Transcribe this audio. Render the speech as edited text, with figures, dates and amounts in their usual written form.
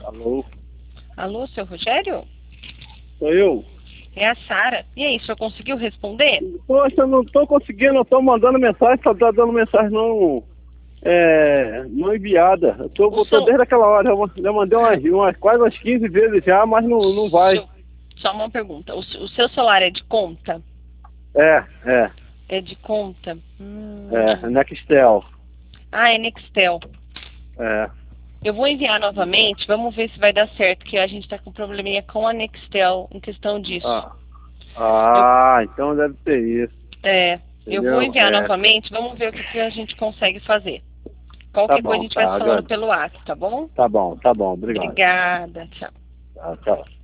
Alô? Alô, seu Rogério? Sou eu? É a Sara. E aí, o senhor conseguiu responder? Poxa, eu não tô conseguindo, eu tô mandando mensagem, só tá dando mensagem não enviada. Eu tô O botando seu... desde aquela hora, eu mandei quase umas 15 vezes já, mas não vai. Seu- Só uma pergunta. O seu celular é de conta? É, é, É de conta? Nextel. Ah, é Nextel. É. Eu vou enviar novamente, vamos ver se vai dar certo, que a gente está com probleminha com a Nextel em questão disso. Ah, Eu, então deve ser isso, eu vou entendeu? enviar novamente, vamos ver o que a gente consegue fazer. Tá Qualquer coisa a bom, gente vai se tá, falando pelo WhatsApp, tá bom? tá bom, obrigado. Obrigada, tchau. Tá, tchau.